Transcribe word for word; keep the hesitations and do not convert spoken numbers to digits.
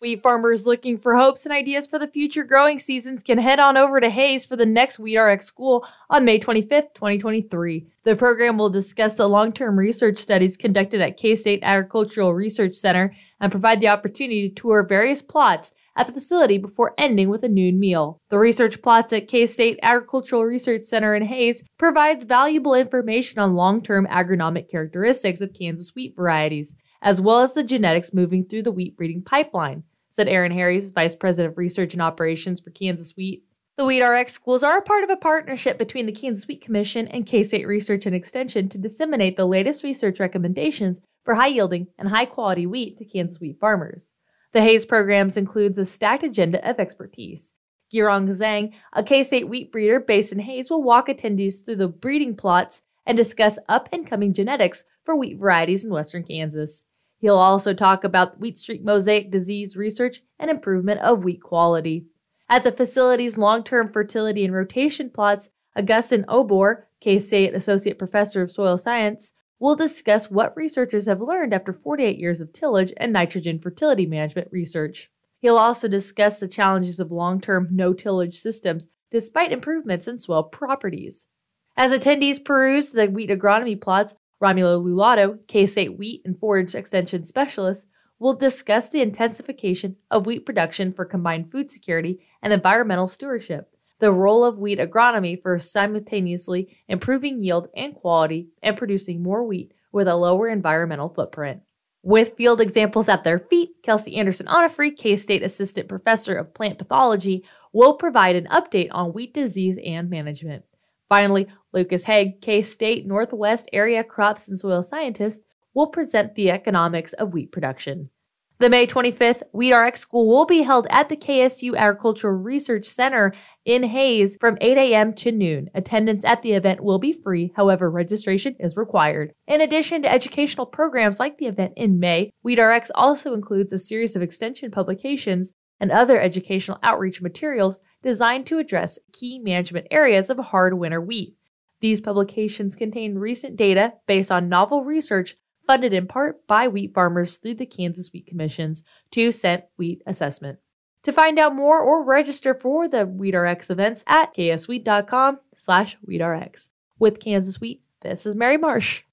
Wheat farmers looking for hopes and ideas for the future growing seasons can head on over to Hays for the next WheatRx School on May twenty-fifth, twenty twenty-three. The program will discuss the long-term research studies conducted at K-State Agricultural Research Center and provide the opportunity to tour various plots at the facility before ending with a noon meal. The research plots at K-State Agricultural Research Center in Hays provides valuable information on long-term agronomic characteristics of Kansas wheat varieties, as well as the genetics moving through the wheat breeding pipeline, said Aaron Harries, Vice President of Research and Operations for Kansas Wheat. The WheatRx schools are a part of a partnership between the Kansas Wheat Commission and K-State Research and Extension to disseminate the latest research recommendations for high-yielding and high-quality wheat to Kansas wheat farmers. The Hays programs includes a stacked agenda of expertise. Girong Zhang, a K-State wheat breeder based in Hays, will walk attendees through the breeding plots and discuss up-and-coming genetics for wheat varieties in western Kansas. He'll also talk about wheat streak mosaic disease research and improvement of wheat quality. At the facility's long-term fertility and rotation plots, Augustin Obor, K-State Associate Professor of Soil Science, will discuss what researchers have learned after forty-eight years of tillage and nitrogen fertility management research. He'll also discuss the challenges of long-term no-tillage systems despite improvements in soil properties. As attendees peruse the wheat agronomy plots, Romulo Lulato, K-State Wheat and Forage Extension Specialist, will discuss the intensification of wheat production for combined food security and environmental stewardship, the role of wheat agronomy for simultaneously improving yield and quality and producing more wheat with a lower environmental footprint. With field examples at their feet, Kelsey Anderson Onifree, K-State Assistant Professor of Plant Pathology, will provide an update on wheat disease and management. Finally, Lucas Haig, K-State Northwest Area Crops and Soil Scientist, will present the economics of wheat production. The May twenty-fifth WheatRx School will be held at the K S U Agricultural Research Center in Hays from eight a.m. to noon. Attendance at the event will be free, however, registration is required. In addition to educational programs like the event in May, WheatRx also includes a series of extension publications and other educational outreach materials designed to address key management areas of hard winter wheat. These publications contain recent data based on novel research funded in part by wheat farmers through the Kansas Wheat Commission's two cent wheat assessment. To find out more or register for the WheatRx events at kswheat.com slash WheatRx. With Kansas Wheat, this is Mary Marsh.